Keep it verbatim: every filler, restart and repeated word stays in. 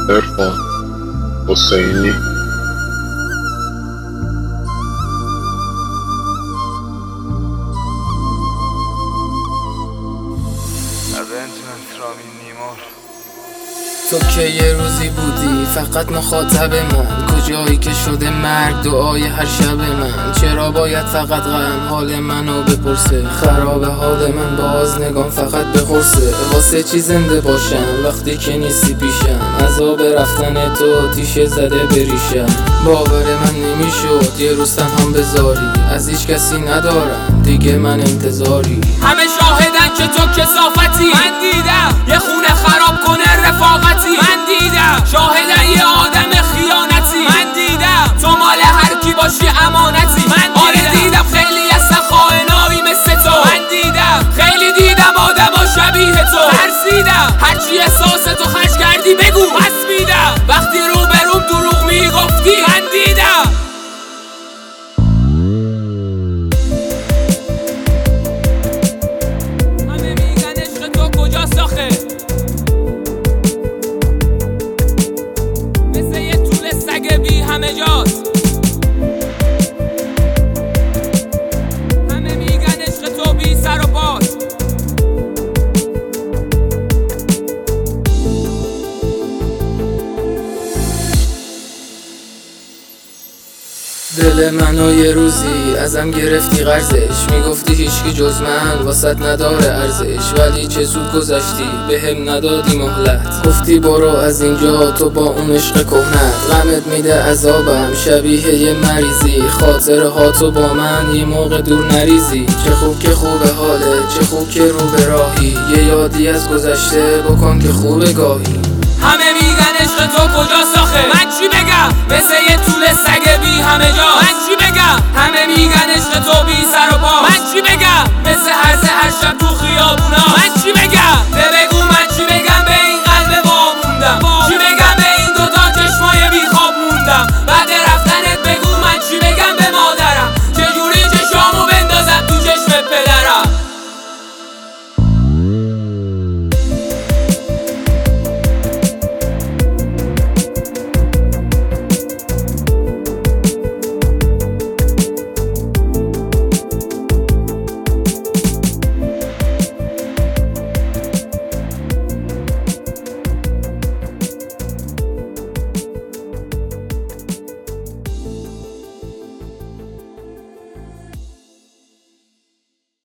عرفان حسینی. تو که یه روزی بودی فقط مخاطب من، کجایی که شده مرگ دعای هر شب من. چرا باید فقط غم حال منو بپرسه؟ خراب حال من باز نگام فقط بخورسه. واسه چی زنده باشم وقتی که نیستی پیشم؟ عذاب رفتن تو تیشه زده بریشم. باور من نمیشد یه روز تنهام بذاری، از هیچ کسی ندارم دیگه من انتظاری. همه شاهدن که تو کثافتی، من دیدم یه خونه خراب کنه رفاقتی. من دیدم شاهدن یه آدم خیانتی. من دیدم تو مال هر کی باشی امانتی. من آره دیدم خیلی هستن خائنایی مثل تو. من دیدم خیلی دیدم آدما شبیه تو. ترسیدم هرچی احساس تو خرج کردی بگو پس میدم. وقتی رو بروم دروغ میگفتی من دیدم. همه میگن عشق تو کجاست آخه؟ مثل یه طول سگ بی همه جاست. همه میگن عشق تو بی سر و پاست. دل منو یه روزی ازم گرفتی قرضش، میگفتی هیچکی جز من واسط نداره ارزش. ولی چه زود گذشتی بهم ندادی مهلت، گفتی برو از اینجا تو با اون عشق کهنت. غمت میده عذابم شبیه یه مریضی، خاطره ها تو با من یه موقع دور نریزی. چه خوب که خوبه حاله، چه خوب که رو به راهی، یه یادی از گذشته بکن که خوبه گاهی. همه میگن عشق تو کجاست آخه؟ من چی بگم؟ مثل یه طول سگ بی همه جا. من چی بگم؟ همه میگن عشق تو بی